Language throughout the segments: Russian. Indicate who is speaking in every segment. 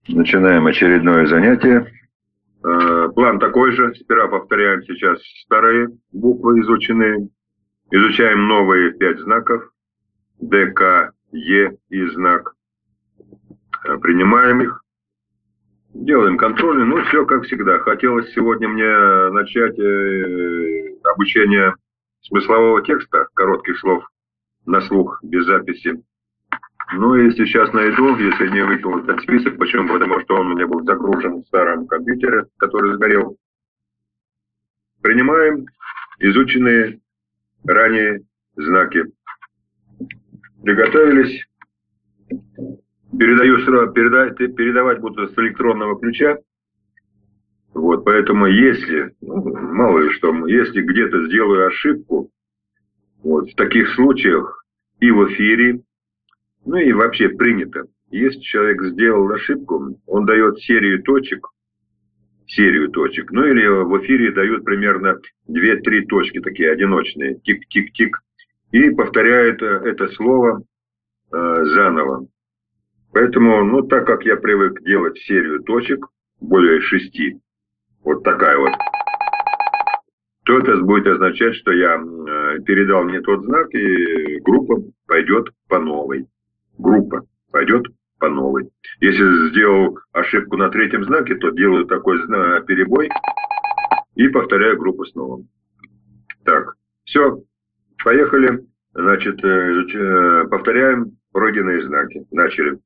Speaker 1: Начинаем очередное занятие. План такой же. Сперва повторяем сейчас старые буквы изученные. Изучаем новые 5 знаков. Д, К, Е и знак. Принимаем их. Делаем контрольный. Ну, все как всегда. Хотелось сегодня мне начать обучение смыслового текста, коротких слов на слух, без записи. Ну и сейчас найду, если не выкинул этот список. Почему? Потому что он у меня был загружен в старом компьютере, который сгорел. Принимаем изученные ранее знаки. Приготовились. Передаю сразу, передавать буду с электронного ключа. Вот, поэтому если, мало ли что, если где-то сделаю ошибку, вот, в таких случаях и в эфире, ну и вообще принято. Если человек сделал ошибку, он дает серию точек, ну или в эфире дают примерно 2-3 точки, такие одиночные, тик-тик-тик, и повторяет это слово заново. Поэтому, ну, так как я привык делать серию точек, более 6, вот такая вот, то это будет означать, что я передал не тот знак, и группа пойдет по новой. Группа пойдет по новой. Если сделал ошибку на 3-м знаке, то делаю такой перебой и повторяю группу снова. Так, все, поехали. Значит, повторяем пройденные знаки. Начали.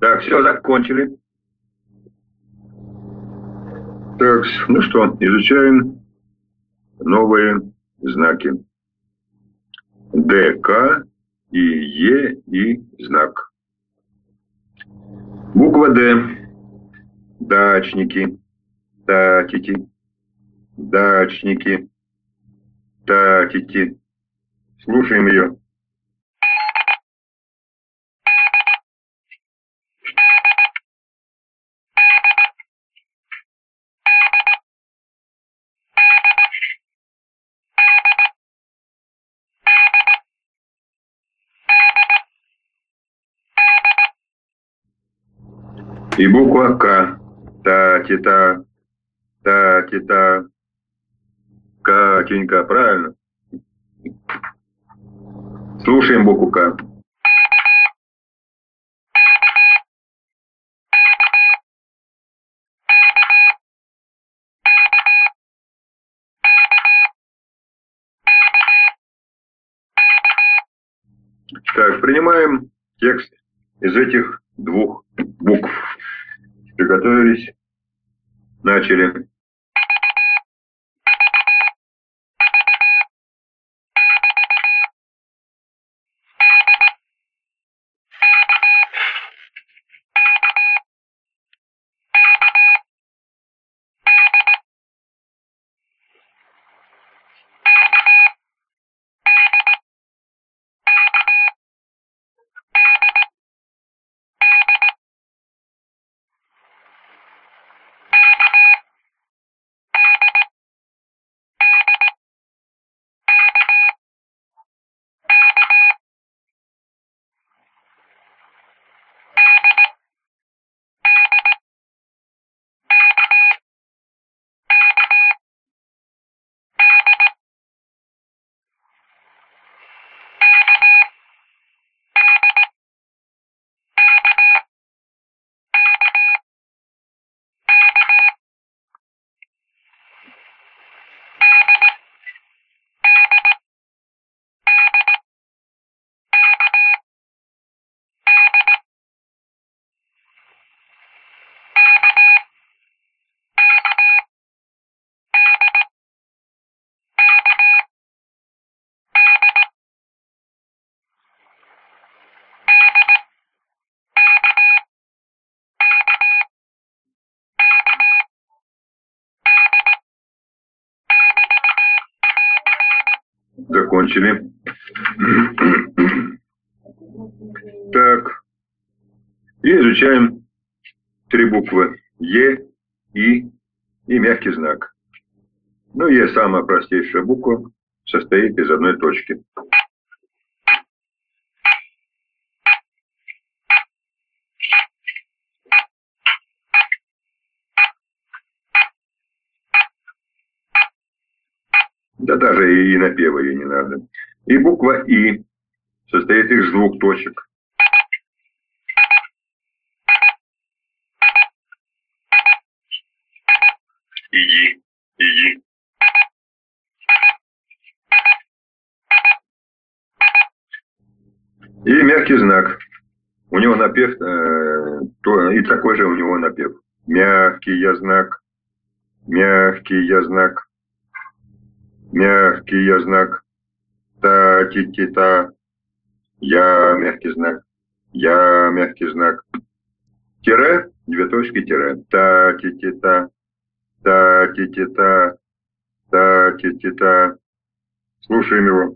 Speaker 1: Так, все, закончили. Так, ну что, изучаем новые знаки. Д, К и Е и знак. Буква Д. Дачники, татити, дачники, татити. Слушаем ее. И буква К. Та-ти-та, та-ти-та. Катенька, правильно? Слушаем букву К. Так, принимаем текст из этих двух букв. Приготовились. Начали. Закончили. Так. И изучаем три буквы. Е, И и мягкий знак. Ну, Е самая простейшая буква, состоит из одной точки. Да даже и напева ее не надо. И буква И состоит из двух точек. Иди, иди. И мягкий знак. У него напев, и такой же у него напев. Мягкий я знак, мягкий я знак, мягкий я знак. Та-ти-ти-та. Я мягкий знак, я мягкий знак. Тире, две точки, тире. Та-ти-ти-та, та-ти-ти-та, та-ти-ти-та. Слушаем его.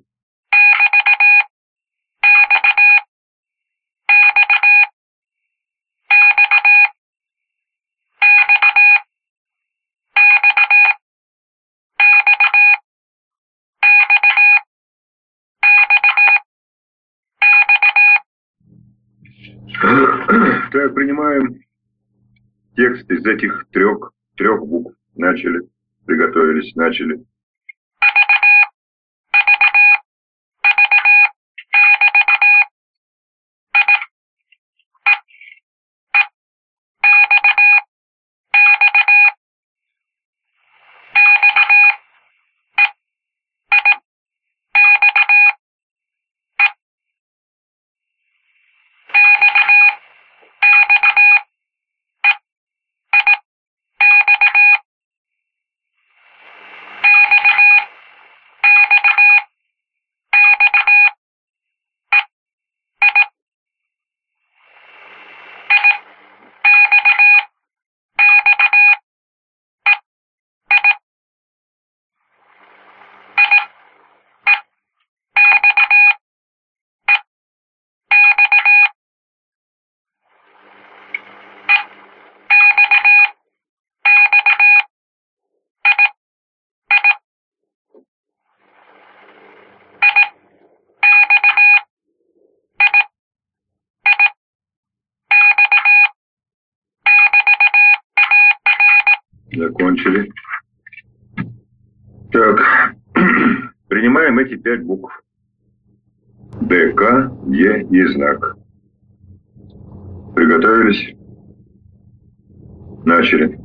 Speaker 1: Так, принимаем текст из этих трех букв. Начали, приготовились, начали. Закончили. Так, принимаем эти 5 букв. Д, К, Е и знак. Приготовились? Начали.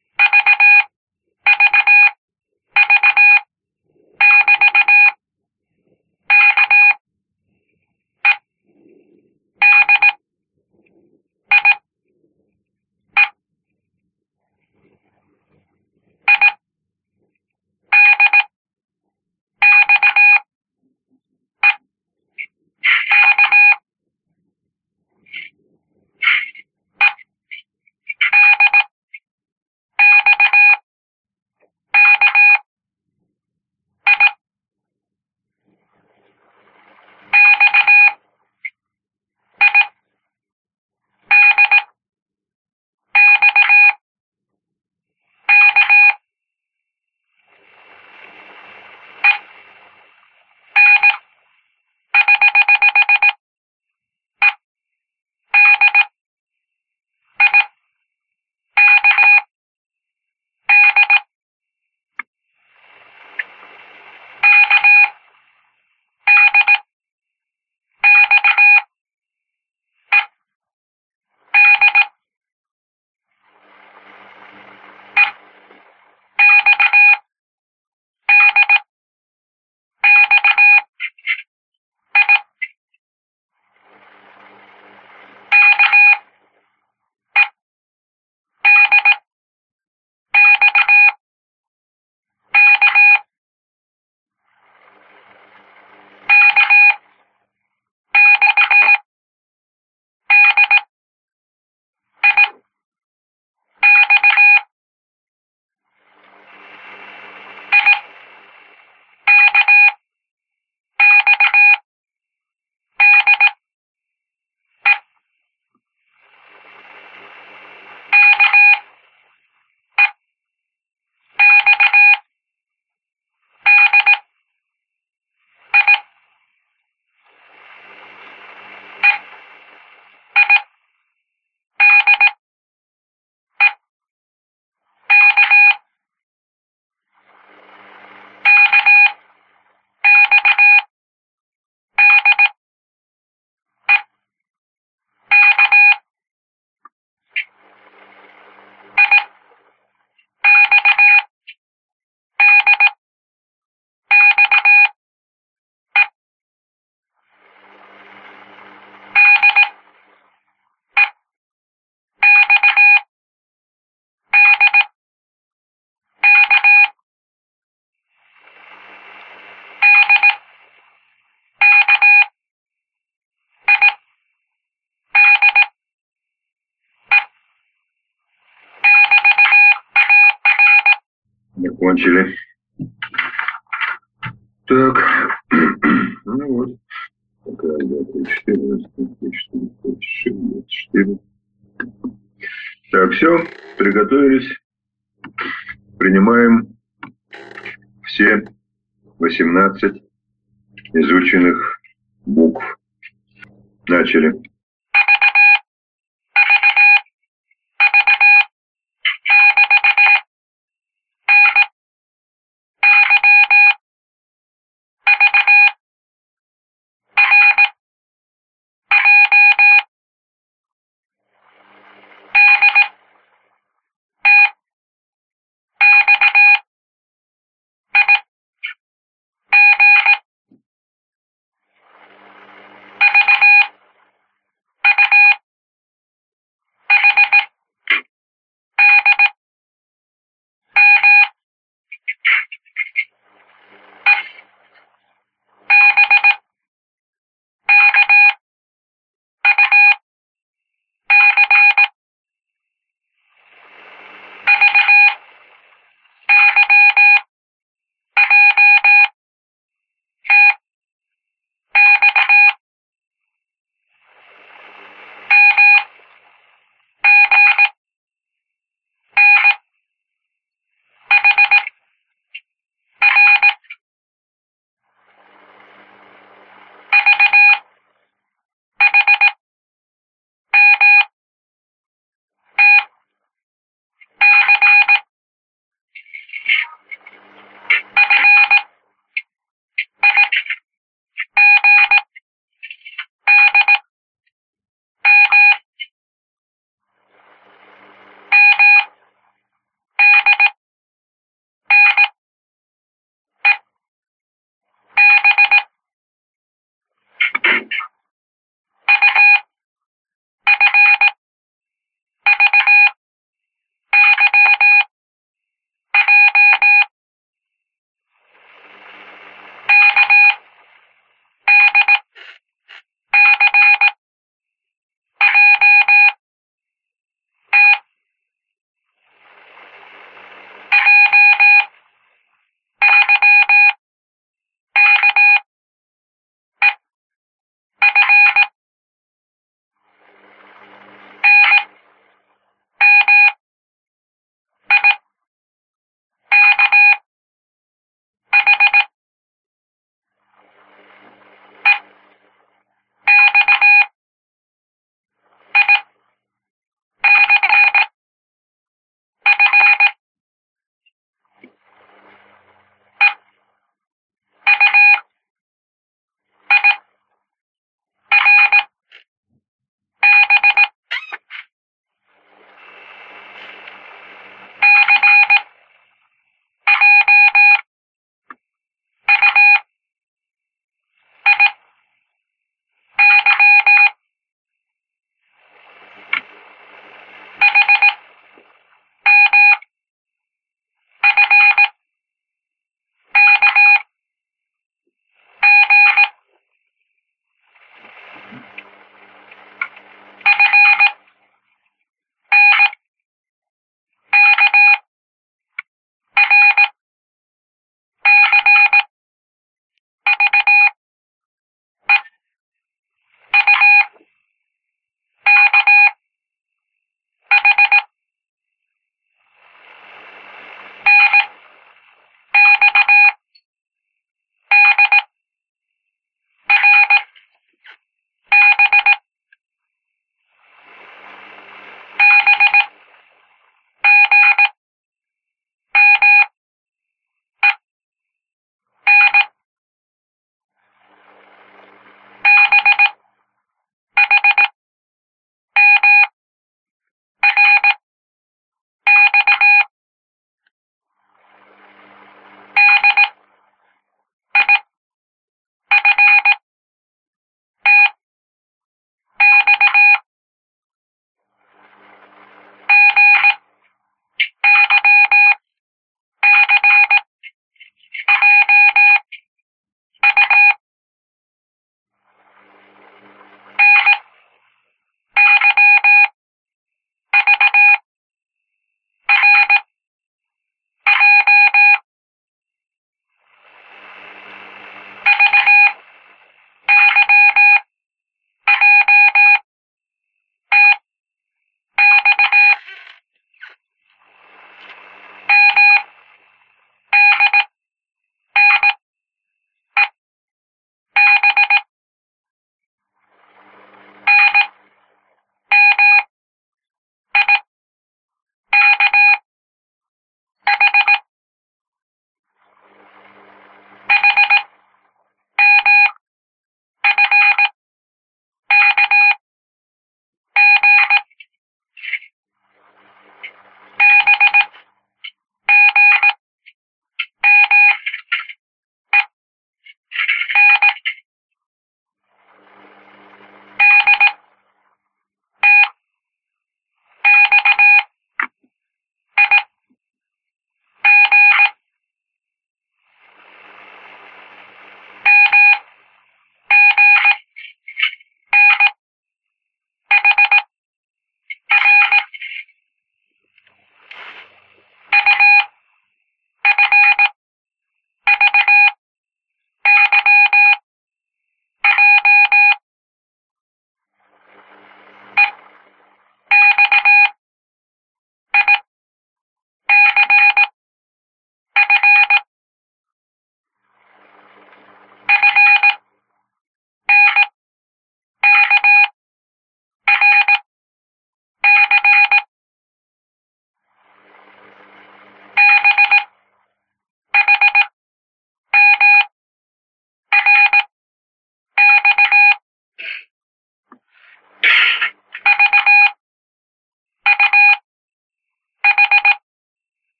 Speaker 1: Закончили. Так, ну вот. Такая, 2, 3, 4, 3, 4, 5, 6, 24. Так, все, приготовились. Принимаем все 18 изученных букв. Начали.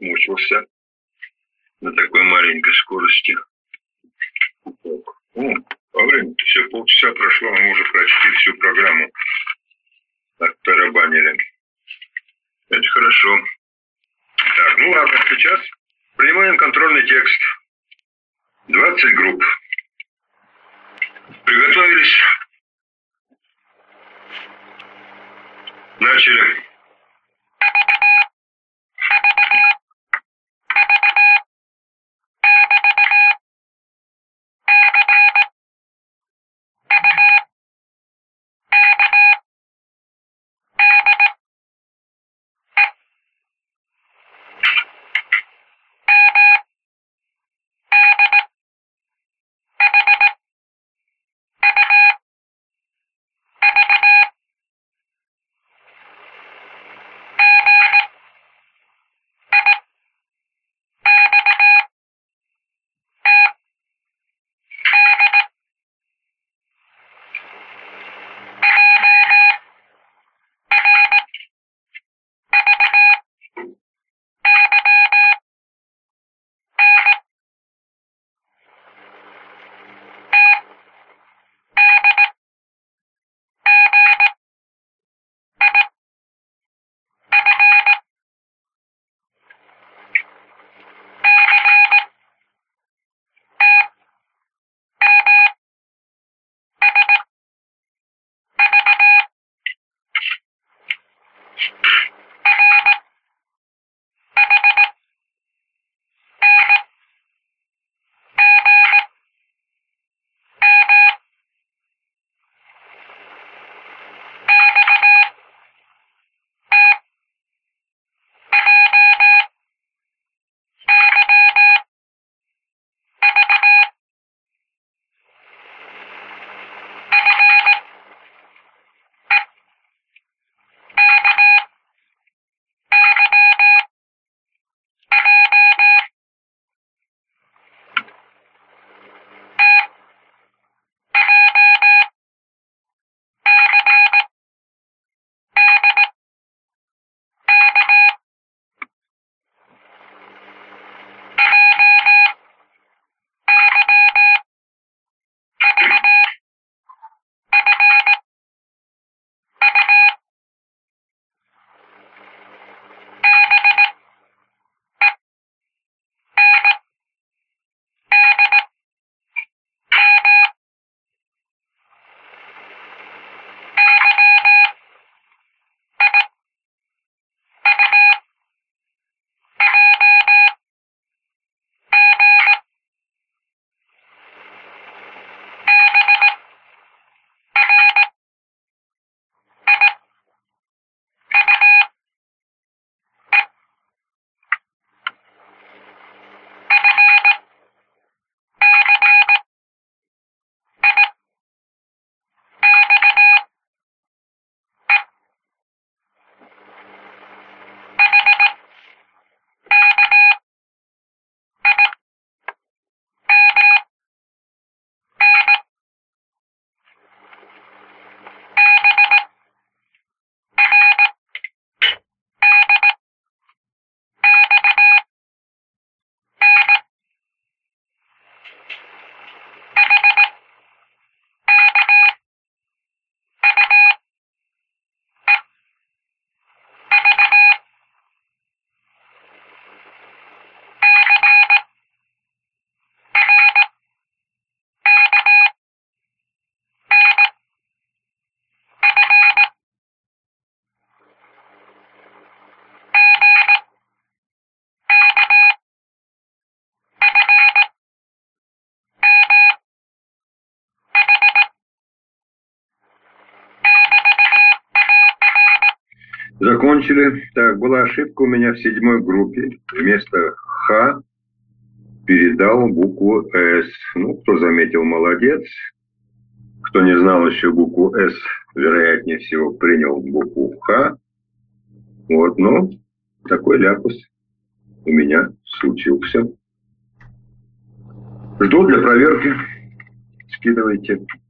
Speaker 1: мучился на такой маленькой скорости. Во время все полчаса прошло, мы уже почти всю программу оттарабанили. Это хорошо. Так, ну ладно, сейчас принимаем контрольный текст. 20 групп. Приготовились. Начали. Закончили. Так, была ошибка у меня в 7-й группе. Вместо Х передал букву С. Ну, кто заметил, молодец. Кто не знал еще букву С, вероятнее всего, принял букву Х. Вот, ну, такой ляпус у меня случился. Жду для проверки. Скидывайте.